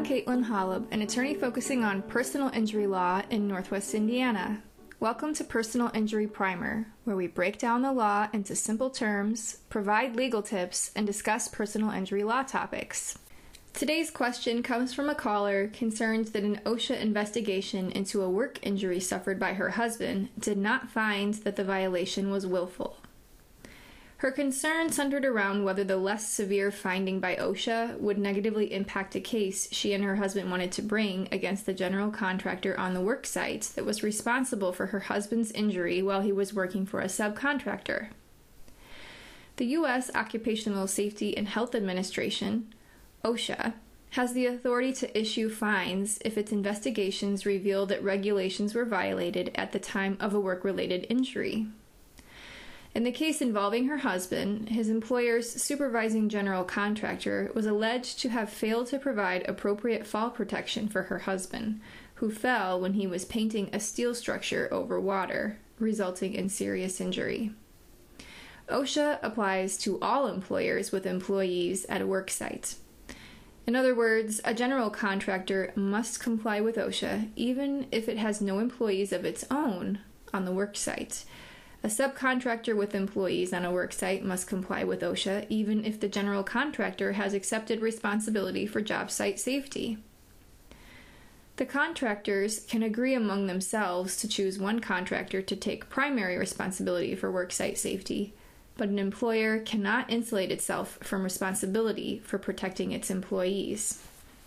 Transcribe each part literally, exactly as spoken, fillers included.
I'm Caitlin Holub, an attorney focusing on personal injury law in Northwest Indiana. Welcome to Personal Injury Primer, where we break down the law into simple terms, provide legal tips, and discuss personal injury law topics. Today's question comes from a caller concerned that an OSHA investigation into a work injury suffered by her husband did not find that the violation was willful. Her concern centered around whether the less severe finding by OSHA would negatively impact a case she and her husband wanted to bring against the general contractor on the work site that was responsible for her husband's injury while he was working for a subcontractor. The U S Occupational Safety and Health Administration, OSHA, has the authority to issue fines if its investigations reveal that regulations were violated at the time of a work-related injury. In the case involving her husband, his employer's supervising general contractor was alleged to have failed to provide appropriate fall protection for her husband, who fell when he was painting a steel structure over water, resulting in serious injury. OSHA applies to all employers with employees at a work site. In other words, a general contractor must comply with OSHA even if it has no employees of its own on the work site. A subcontractor with employees on a work site must comply with OSHA even if the general contractor has accepted responsibility for job site safety. The contractors can agree among themselves to choose one contractor to take primary responsibility for work site safety, but an employer cannot insulate itself from responsibility for protecting its employees.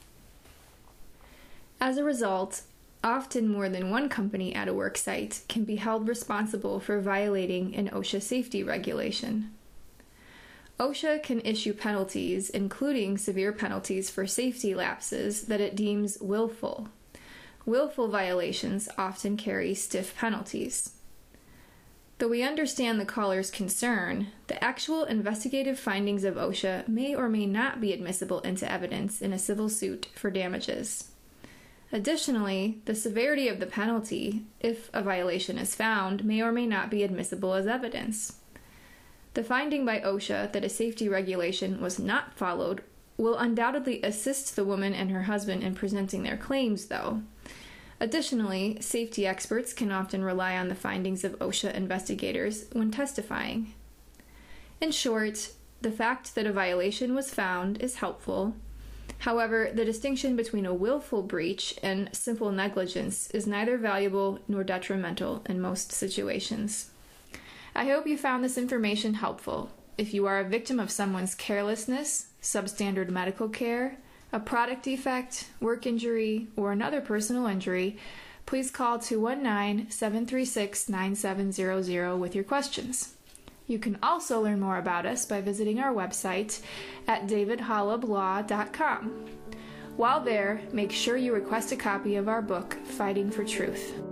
As a result, often more than one company at a work site can be held responsible for violating an OSHA safety regulation. OSHA can issue penalties, including severe penalties for safety lapses that it deems willful. Willful violations often carry stiff penalties. Though we understand the caller's concern, the actual investigative findings of OSHA may or may not be admissible into evidence in a civil suit for damages. Additionally, the severity of the penalty, if a violation is found, may or may not be admissible as evidence. The finding by OSHA that a safety regulation was not followed will undoubtedly assist the woman and her husband in presenting their claims, though. Additionally, safety experts can often rely on the findings of OSHA investigators when testifying. In short, the fact that a violation was found is helpful. However, the distinction between a willful breach and simple negligence is neither valuable nor detrimental in most situations. I hope you found this information helpful. If you are a victim of someone's carelessness, substandard medical care, a product defect, work injury, or another personal injury, please call two one nine, seven three six, nine seven zero zero with your questions. You can also learn more about us by visiting our website at david holub law dot com. While there, make sure you request a copy of our book, Fighting for Truth.